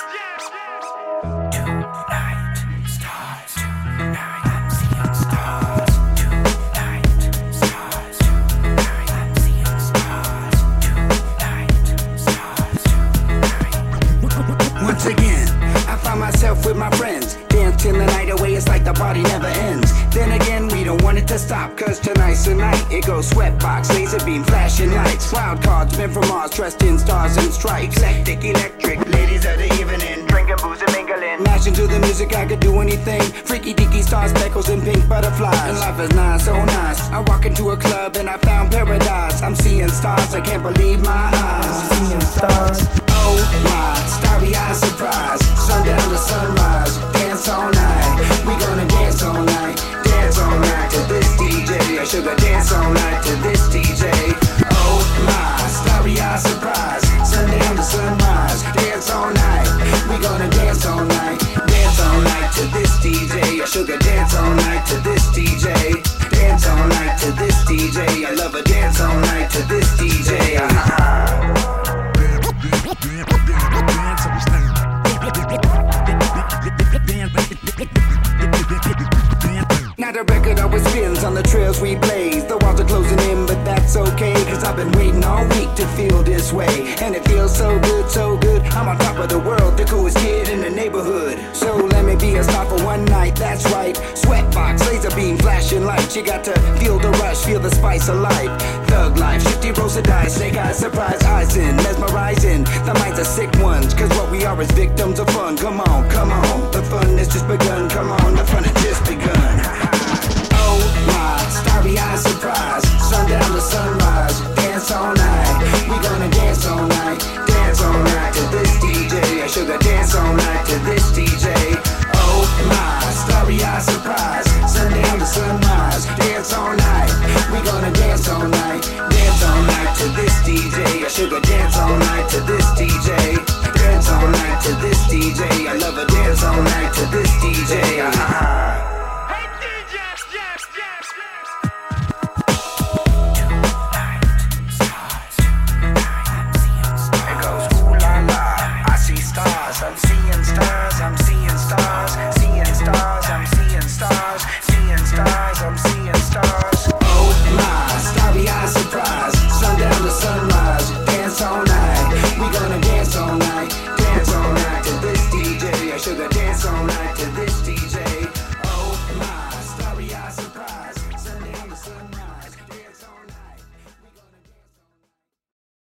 Once again, I find myself with my friends, dance till the night away, it's like the party never ends. Then again, we don't want it to stop, cause tonight's the night. It goes sweatbox, laser beam, flashing lights, wild cards, men from Mars, dressed in stars and stripes. Eclectic, electric, ladies of the evening, drinking booze and mingling, mashing to the music, I could do anything. Freaky deaky stars, speckles and pink butterflies, and life is nice, so nice. I walk into a club and I found paradise. I'm seeing stars, I can't believe my eyes. I'm seeing stars. Oh my, starry-eyed surprise. Sundown to sunrise, dance all night. We gonna dance all night to this DJ. Sugar dance all night to this DJ. Oh my, starry-eyed surprise. Sundown to sunrise, dance all night. We gonna dance all night to this DJ. Sugar dance all night to this DJ. Dance all night to this DJ. I love a dance all night to this DJ. Now the record always spins on the trails we blaze. The walls are closing in, but that's okay, cause I've been waiting all week to feel this way. And it feels so good, so good. I'm on top of the world, the coolest kid in the neighborhood. So let me be a star for one night, that's right. Sweatbox, laser beam, flashing lights. You got to feel the rush, feel the spice of life. Thug life, 50 rows of dice, snake eyes, surprise eyes in, mesmerizing. The minds are sick ones, cause what we are is victims of fun. Come on, the fun has just begun. Come on, the fun has just begun. Oh my, starry-eyed surprise. Sundown to sunrise, dance all night. We gonna dance all night to this DJ. Sugar dance all night to this DJ. Oh my, starry-eyed surprise. Sundown to sunrise, dance all night. We gonna dance all night to this DJ. Sugar dance all night to this